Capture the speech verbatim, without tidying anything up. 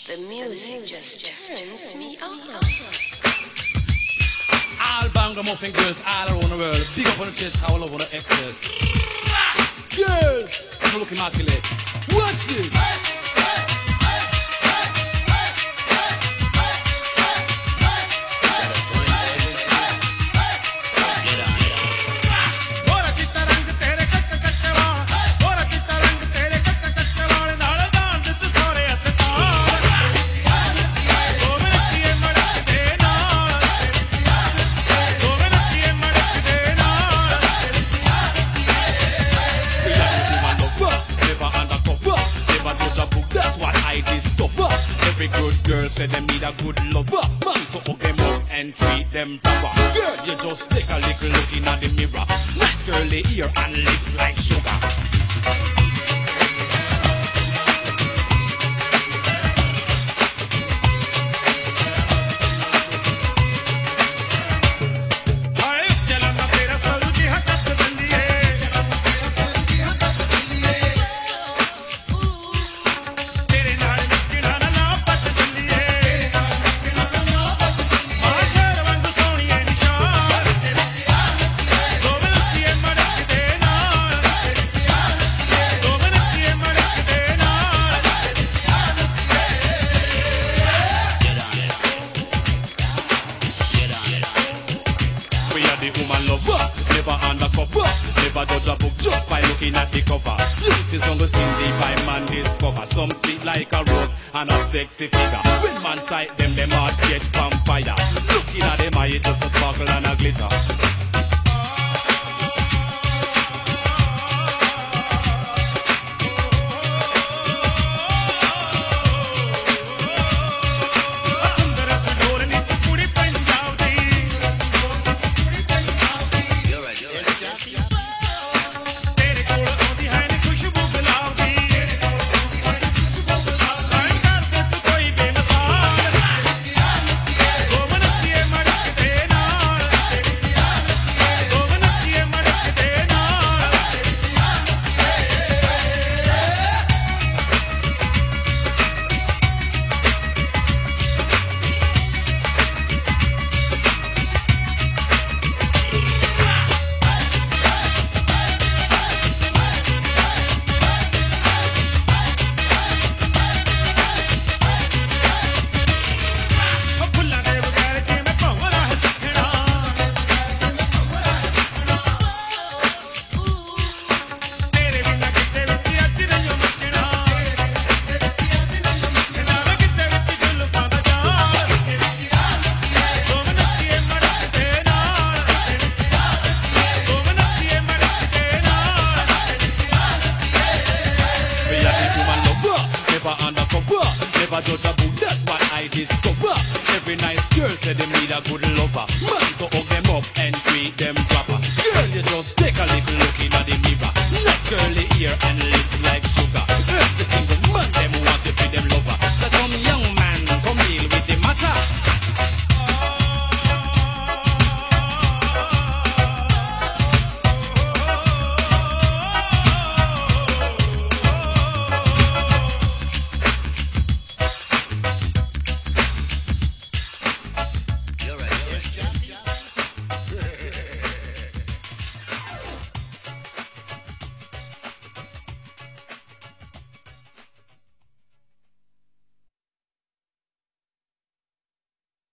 The music just turns me on. All Bangla-muffin girls all around the world. Big up on the chest, all over the exes. Girls, I'm looking immaculate. Watch this. Say them need a good lover, man, so hook them up and treat them proper. Girl, you just take a little look in at the mirror. Nice curly ear and lips like sugar. Never judge a book just by looking at the cover. This is on the skin deep by man discover. Some sweet like a rose and a sexy figure. When man sight them, them heart catch vampire. Looking at them eye just a sparkle and a glitter. Never judge a book, that's what I discover. Every nice girl said they need a good lover. Man, so